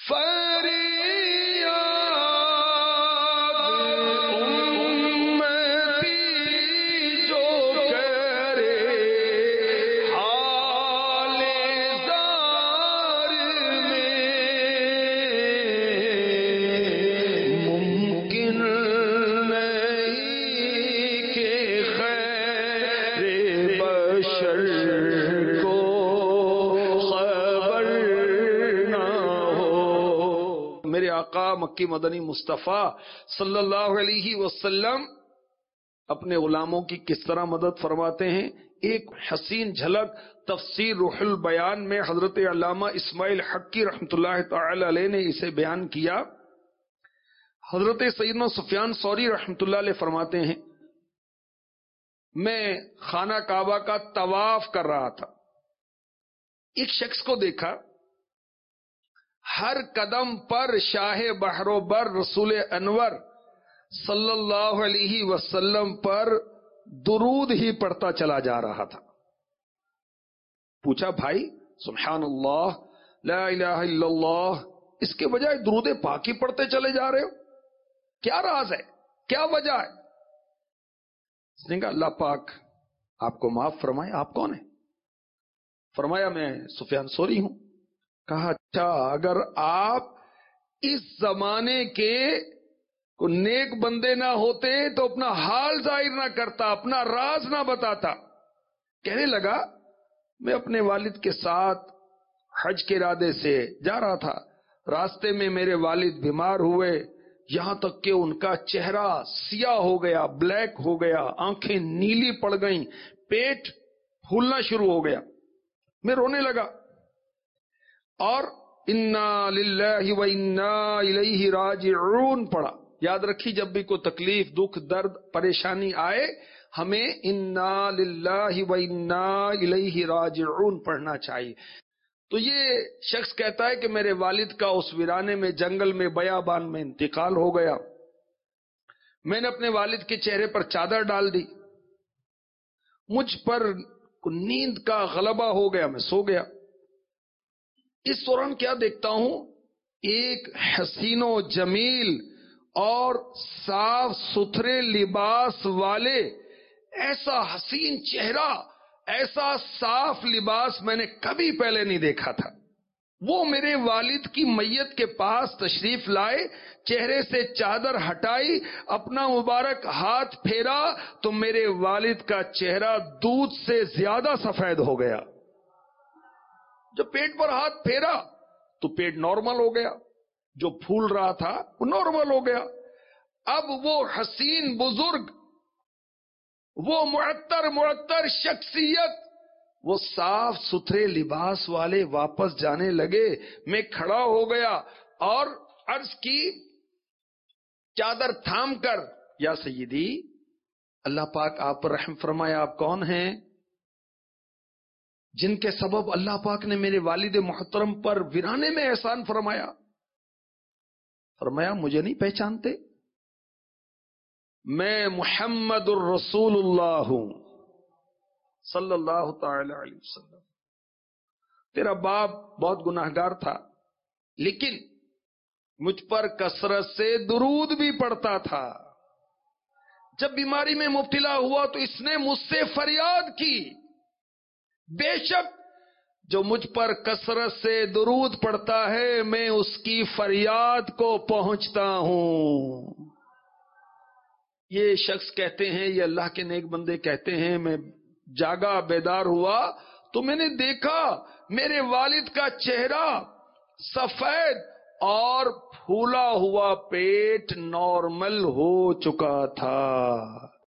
مکی مدنی مصطفیٰ صلی اللہ علیہ وسلم اپنے غلاموں کی کس طرح مدد فرماتے ہیں. ایک حسین جھلک تفسیر روح البیان میں حضرت علامہ اسماعیل حقی رحمۃ اللہ تعالی علیہ نے اسے بیان کیا. حضرت سیدنا سفیان ثوری رحمۃ اللہ علیہ فرماتے ہیں میں خانہ کعبہ کا طواف کر رہا تھا، ایک شخص کو دیکھا ہر قدم پر شاہ بحر و بر رسول انور صلی اللہ علیہ وسلم پر درود ہی پڑھتا چلا جا رہا تھا. پوچھا بھائی سبحان اللہ لا الہ الا اللہ، اس کے بجائے درود پاک ہی پڑھتے چلے جا رہے ہو، کیا راز ہے، کیا وجہ ہے؟ اس نے کہا اللہ پاک آپ کو معاف فرمائے. آپ کون ہیں؟ فرمایا میں سفیان ثوری ہوں. کہا اچھا اگر آپ اس زمانے کے کو نیک بندے نہ ہوتے تو اپنا حال ظاہر نہ کرتا، اپنا راز نہ بتاتا. کہنے لگا میں اپنے والد کے ساتھ حج کے ارادے سے جا رہا تھا، راستے میں میرے والد بیمار ہوئے، یہاں تک کہ ان کا چہرہ سیاہ ہو گیا، بلیک ہو گیا، آنکھیں نیلی پڑ گئیں، پیٹ پھولنا شروع ہو گیا. میں رونے لگا اور انا للہ و انا الیہ راجعون پڑھا. یاد رکھی جب بھی کوئی تکلیف، دکھ، درد، پریشانی آئے ہمیں انا للہ و انا الیہ راجعون پڑھنا چاہیے. تو یہ شخص کہتا ہے کہ میرے والد کا اس ویرانے میں جنگل میں بیابان میں انتقال ہو گیا. میں نے اپنے والد کے چہرے پر چادر ڈال دی، مجھ پر نیند کا غلبہ ہو گیا، میں سو گیا. اس دوران کیا دیکھتا ہوں، ایک حسین و جمیل اور صاف ستھرے لباس والے، ایسا حسین چہرہ، ایسا صاف لباس میں نے کبھی پہلے نہیں دیکھا تھا. وہ میرے والد کی میت کے پاس تشریف لائے، چہرے سے چادر ہٹائی، اپنا مبارک ہاتھ پھیرا تو میرے والد کا چہرہ دودھ سے زیادہ سفید ہو گیا. جب پیٹ پر ہاتھ پھیرا تو پیٹ نارمل ہو گیا، جو پھول رہا تھا وہ نارمل ہو گیا. اب وہ حسین بزرگ، وہ معطر شخصیت، وہ صاف ستھرے لباس والے واپس جانے لگے. میں کھڑا ہو گیا اور عرض کی چادر تھام کر یا سیدی اللہ پاک آپ پر رحم فرمائے، آپ کون ہیں جن کے سبب اللہ پاک نے میرے والد محترم پر ویرانے میں احسان فرمایا؟ فرمایا مجھے نہیں پہچانتے؟ میں محمد الرسول اللہ ہوں صلی اللہ تعالی علیہ وسلم. تیرا باپ بہت گناہگار تھا لیکن مجھ پر کثرت سے درود بھی پڑتا تھا. جب بیماری میں مبتلا ہوا تو اس نے مجھ سے فریاد کی. بے شک جو مجھ پر کثرت سے درود پڑتا ہے میں اس کی فریاد کو پہنچتا ہوں. یہ شخص کہتے ہیں، یہ اللہ کے نیک بندے کہتے ہیں، میں جاگا بیدار ہوا تو میں نے دیکھا میرے والد کا چہرہ سفید اور پھولا ہوا پیٹ نارمل ہو چکا تھا.